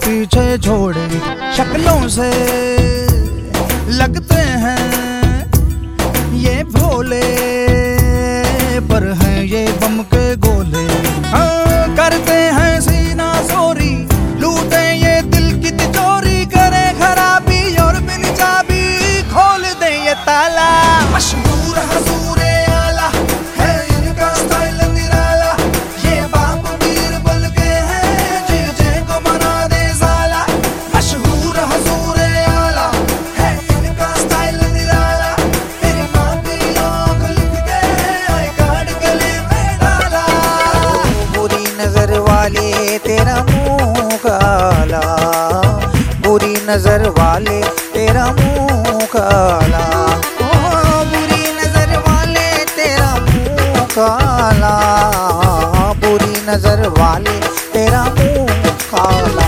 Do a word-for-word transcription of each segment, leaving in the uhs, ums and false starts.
पीछे छोड़े। शक्लों से लगते हैं ये भोले, पर हैं ये बम के गोले। हाँ, करते हैं सीना चोरी, लूटे ये दिल की तिजोरी, करे खराबी और बिन चाबी खोल दे ये ताला। मशहूर हजूरे आला है इनका स्टाइल निराला, ये बाप बीरबल के हैं जीजे को बना दे साला। मशहूर हजूरे आला है इनका स्टाइल निराला, तेरी माँ की आँख लिख के आई कार्ड गले में डाला। बुरी नजर वाले तेरा मुंह काला, बुरी नजर वाले तेरा मुंह काला, बुरी नजर वाले तेरा मुंह काला, बुरी नजर वाले तेरा मुंह काला।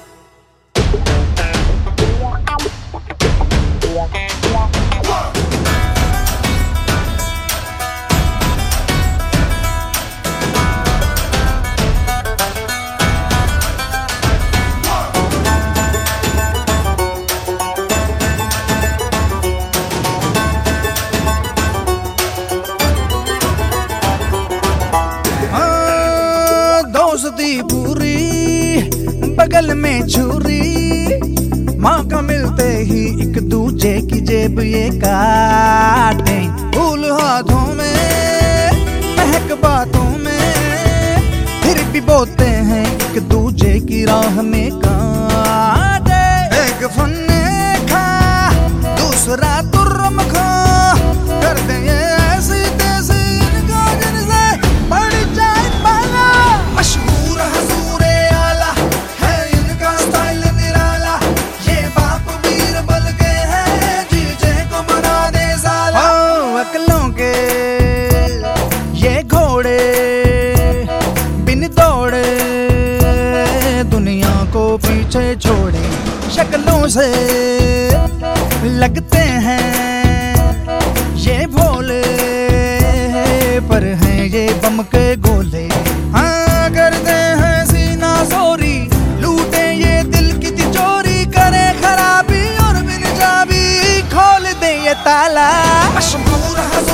दोस्ती पूरी बगल में छुरी, माँ का मिलते ही एक दूजे की जेब ये काटे। फूल हाथों में महक बातों में, फिर भी बोते हैं एक दूजे की राह में कांटे। एक फन्ने खा दूसरा तुर्रम खा, करते ये ऐसी तैसी इनका जिनसे बढ़ जाए पाला। मशहूर हजूरे आला है इनका स्टाइल निराला, ये बाप बीरबल के हैं जीजे को बना दे साला। ओ, अकलों के ये घोड़े बिन दौड़े दुनिया को पीछे छोड़े। शक्लों से लगते हैं ये भोले, पर हैं ये बम के गोले। हाँ, करते हैं सीना चोरी, लूटे ये दिल की तिजोरी, करे खराबी और बिन चाबी खोल दे ये ताला। मशहूर